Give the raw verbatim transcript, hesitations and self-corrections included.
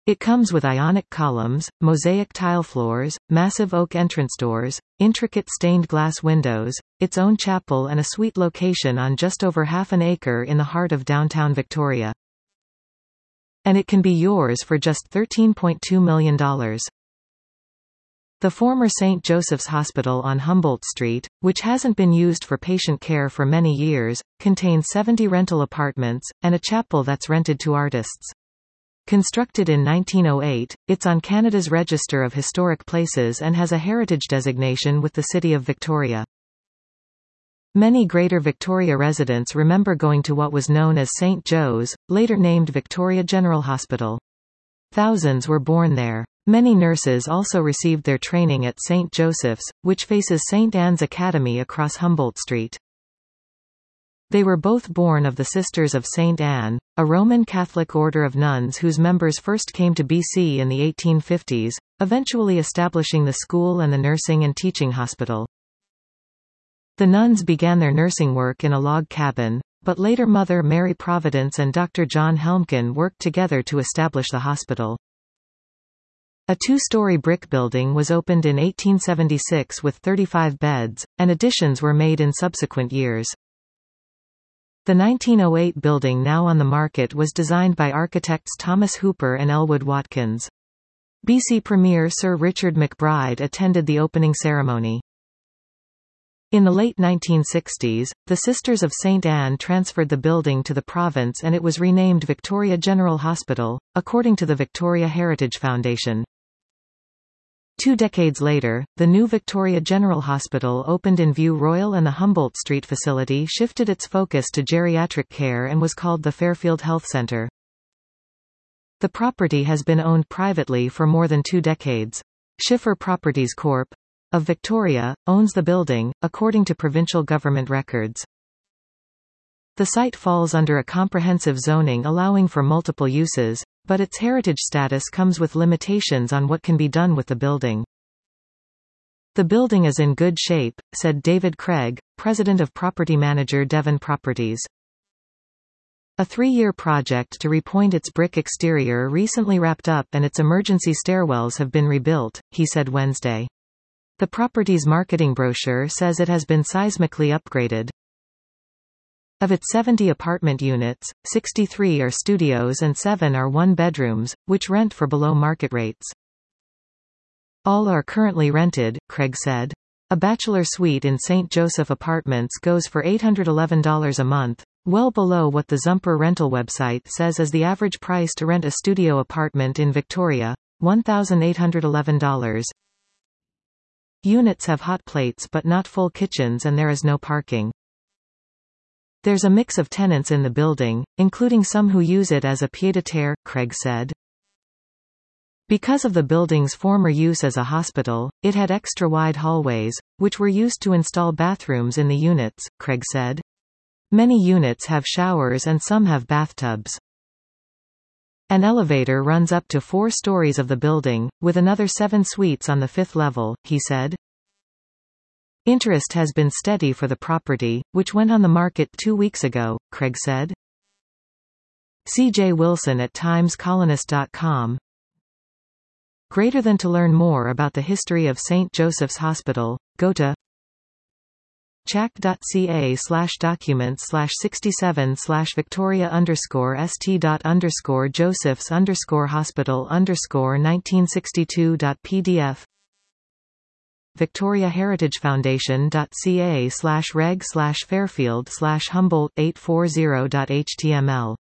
It comes with ionic columns, mosaic tile floors, massive oak entrance doors, intricate stained glass windows, its own chapel and a suite location on just over half an acre in the heart of downtown Victoria. And it can be yours for just thirteen point two million dollars. The former Saint Joseph's Hospital on Humboldt Street, which hasn't been used for patient care for many years, contains seventy rental apartments, and a chapel that's rented to artists. Constructed in nineteen oh eight, it's on Canada's Register of Historic Places and has a heritage designation with the City of Victoria. Many Greater Victoria residents remember going to what was known as Saint Joe's, later named Victoria General Hospital. Thousands were born there. Many nurses also received their training at Saint Joseph's, which faces Saint Anne's Academy across Humboldt Street. They were both born of the Sisters of Saint Anne, a Roman Catholic order of nuns whose members first came to B C in the eighteen fifties, eventually establishing the school and the nursing and teaching hospital. The nuns began their nursing work in a log cabin, but later Mother Mary Providence and Doctor John Helmken worked together to establish the hospital. A two-story brick building was opened in eighteen seventy-six with thirty-five beds, and additions were made in subsequent years. The nineteen oh eight building now on the market was designed by architects Thomas Hooper and Elwood Watkins. B C Premier Sir Richard McBride attended the opening ceremony. In the late nineteen sixties, the Sisters of Saint Anne transferred the building to the province and it was renamed Victoria General Hospital, according to the Victoria Heritage Foundation. Two decades later, the new Victoria General Hospital opened in View Royal and the Humboldt Street facility shifted its focus to geriatric care and was called the Fairfield Health Centre. The property has been owned privately for more than two decades. Schiffer Properties Corporation of Victoria owns the building, according to provincial government records. The site falls under a comprehensive zoning allowing for multiple uses, but its heritage status comes with limitations on what can be done with the building. The building is in good shape, said David Craig, president of property manager Devon Properties. A three-year project to repoint its brick exterior recently wrapped up and its emergency stairwells have been rebuilt, he said Wednesday. The property's marketing brochure says it has been seismically upgraded. Of its seventy apartment units, sixty-three are studios and seven are one-bedrooms, which rent for below market rates. All are currently rented, Craig said. A bachelor suite in Saint Joseph Apartments goes for eight hundred eleven dollars a month, well below what the Zumper rental website says is the average price to rent a studio apartment in Victoria, one thousand eight hundred eleven dollars. Units have hot plates but not full kitchens and there is no parking. There's a mix of tenants in the building, including some who use it as a pied-à-terre, Craig said. Because of the building's former use as a hospital, it had extra-wide hallways, which were used to install bathrooms in the units, Craig said. Many units have showers and some have bathtubs. An elevator runs up to four stories of the building, with another seven suites on the fifth level, he said. Interest has been steady for the property, which went on the market two weeks ago, Craig said. C J Wilson at times colonist dot com. Greater than to learn more about the history of Saint Joseph's Hospital, go to chac.ca slash documents slash sixty-seven slash Victoria underscore st dot underscore Joseph's underscore hospital underscore nineteen sixty-two dot pdf Victoria Heritage Foundation dot ca slash reg slash Fairfield slash Humboldt eight forty dot html